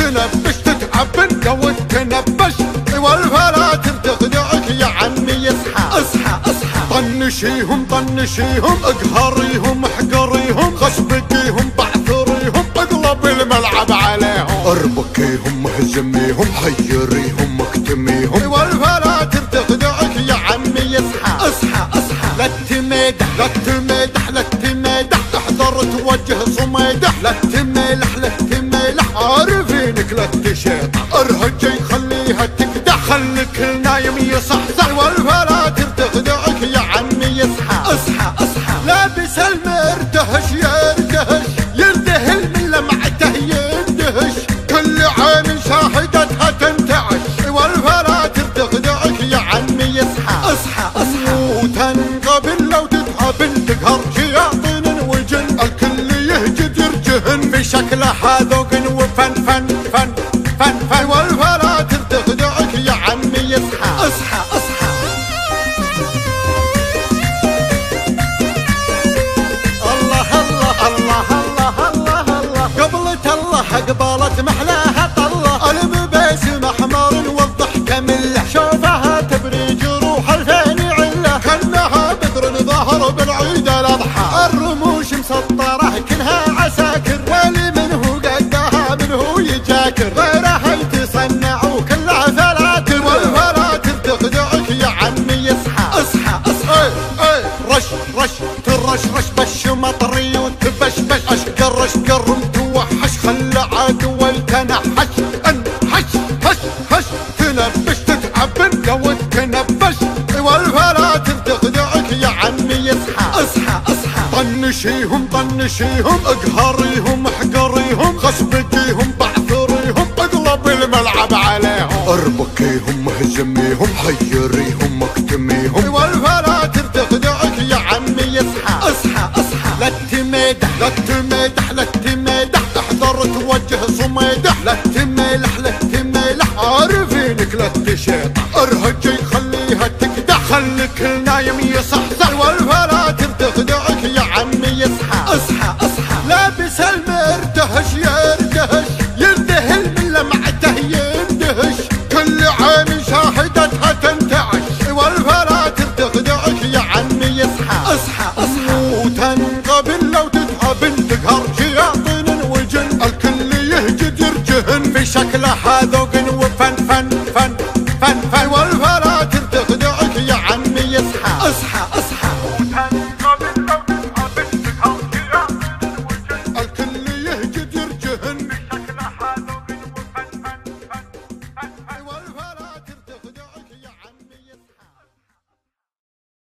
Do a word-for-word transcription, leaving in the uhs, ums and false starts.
تنبش تتعب لو تنبش، والفلاتر تخدعك يا عمي اصحى اصحى اصحى. طنشيهم طنشيهم اقهريهم احقريهم، خشبكيهم بعثريهم اقلب الملعب عليهم، اربكيهم اهزميهم حيريهم اكتميهم، والفلاتر تخدعك يا عمي اصحى اصحى اصحى. لا تمدح لا تمدح لا تمدح، احذر توجه صميدح، لا تملح لا تملح عارفينك لا تشيطح، ارهجي خليها تكدح، خليك النايم يصحصح، والفلاتر تخدعك يا عمي اصحى اصحى اصحى. لابس المرتهش يرتهش يندهل من لمعته يندهش، كل عين شاهدتها تنتعش، والفلاتر تخدعك يا عمي اصحى اصحى اصحى. وتنقبل لو تتقابل تقهر شياطين وجن، الكل يهجد يرجهن في شكله حذوق وفن فن فن فن فن، والفلاتر تخدعك يا عمي اصحى اصحى اصحى. الله الله الله الله الله الله، قبلة الله قبلت محلاها طله، الببيس محمر والضحكة مله، شوفها تبري جروح الفين عله، كانها بدر ظهر بالعيد الاضحى، الرموش مسطره كلها عساكر، واللي منه قدها منه يجاكر، غيرها يتصنع وكلها فلاتر، والفلاتر تخدعك يا عمي اصحى اصحى اصحى. اي اي رش رش ترش رش بش مطري وتبشبش، اشقر اشقر متوحش خلى عدو يتنحش، انحش هش هش. تنبش تتعب لو تنبش، والفلاتر تخدعك يا عمي اصحى اصحى اصحى. طنشيهم طنشيهم اقهريهم احقريهم، خشبكيهم بعثريهم اقلب الملعب عليهم، اربكيهم اهزميهم حيريهم اكتميهم، والفلاتر تخدعك يا عمي اصحى اصحى اصحى. لا تمدح لا تمدح لا تمدح، احذر توجه صميدح، لا تملح لا تملح عارفينك لا تشيطح، ارهجي خليها تكدح، خليك النايم يصحصح، والفلاتر تخدعك يا عمي اصحى اصحى اصحى. لابس المرتهش يرتهش يندهل من لمعته يندهش، كل عين شاهدتها تنتعش، والفلاتر تخدعك يا عمي اصحى اصحى اصحى. وتنقبل لو تتقابل تقهر شياطين وجن، الكل يهجد يرجهن في شكله حذوق وفن فن